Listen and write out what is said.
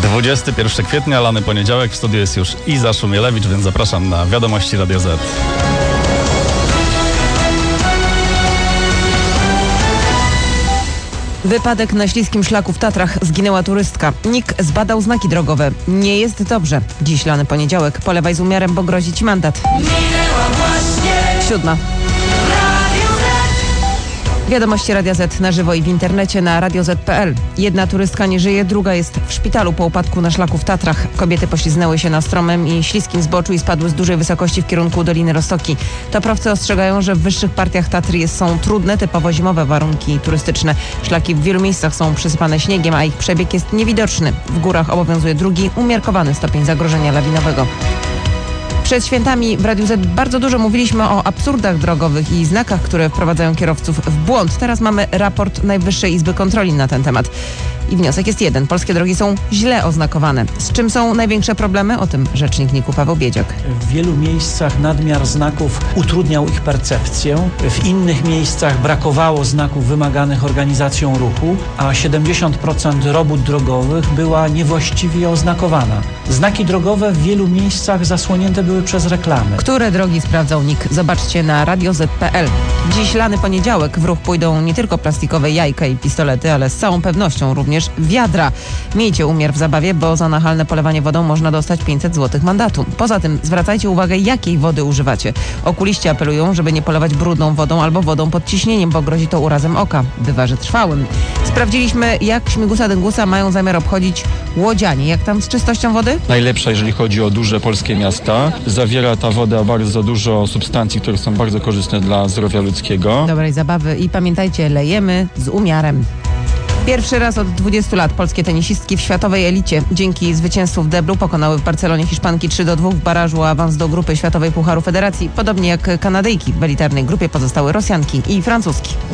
21 kwietnia, lany poniedziałek. W studiu jest już Iza Szumielewicz, więc zapraszam na Wiadomości Radio Z. Wypadek na śliskim szlaku w Tatrach. Zginęła turystka. NIK zbadał znaki drogowe. Nie jest dobrze. Dziś lany poniedziałek. Polewaj z umiarem, bo grozi ci mandat. 7. Wiadomości Radia Z na żywo i w internecie na radioz.pl. Jedna turystka nie żyje, druga jest w szpitalu po upadku na szlaku w Tatrach. Kobiety poślizgnęły się na stromym i śliskim zboczu i spadły z dużej wysokości w kierunku Doliny Roztoki. Toprowcy ostrzegają, że w wyższych partiach Tatry są trudne, typowo zimowe warunki turystyczne. Szlaki w wielu miejscach są przysypane śniegiem, a ich przebieg jest niewidoczny. W górach obowiązuje drugi, umiarkowany stopień zagrożenia lawinowego. Przed świętami w Radiu Z bardzo dużo mówiliśmy o absurdach drogowych i znakach, które wprowadzają kierowców w błąd. Teraz mamy raport Najwyższej Izby Kontroli na ten temat. I wniosek jest jeden. Polskie drogi są źle oznakowane. Z czym są największe problemy? O tym rzecznik NIK-u Paweł Biedziak. W wielu miejscach nadmiar znaków utrudniał ich percepcję. W innych miejscach brakowało znaków wymaganych organizacją ruchu, a 70% robót drogowych była niewłaściwie oznakowana. Znaki drogowe w wielu miejscach zasłonięte były przez reklamy. Które drogi sprawdzał NIK? Zobaczcie na radioz.pl. Dziś lany poniedziałek. W ruch pójdą nie tylko plastikowe jajka i pistolety, ale z całą pewnością również wiadra. Miejcie umiar w zabawie, bo za nachalne polewanie wodą można dostać 500 zł mandatu. Poza tym zwracajcie uwagę, jakiej wody używacie. Okuliści apelują, żeby nie polewać brudną wodą albo wodą pod ciśnieniem, bo grozi to urazem oka. Bywa, że trwałym. Sprawdziliśmy, jak Śmigusa Dyngusa mają zamiar obchodzić łodzianie. Jak tam z czystością wody? Najlepsza, jeżeli chodzi o duże polskie miasta. Zawiera ta woda bardzo dużo substancji, które są bardzo korzystne dla zdrowia ludzkiego. Dobrej zabawy i pamiętajcie, lejemy z umiarem. Pierwszy raz od 20 lat polskie tenisistki w światowej elicie dzięki zwycięstwu w deblu pokonały w Barcelonie Hiszpanki 3-2 w barażu o awans do grupy Światowej Pucharu Federacji. Podobnie jak Kanadyjki w elitarnej grupie pozostały Rosjanki i Francuski.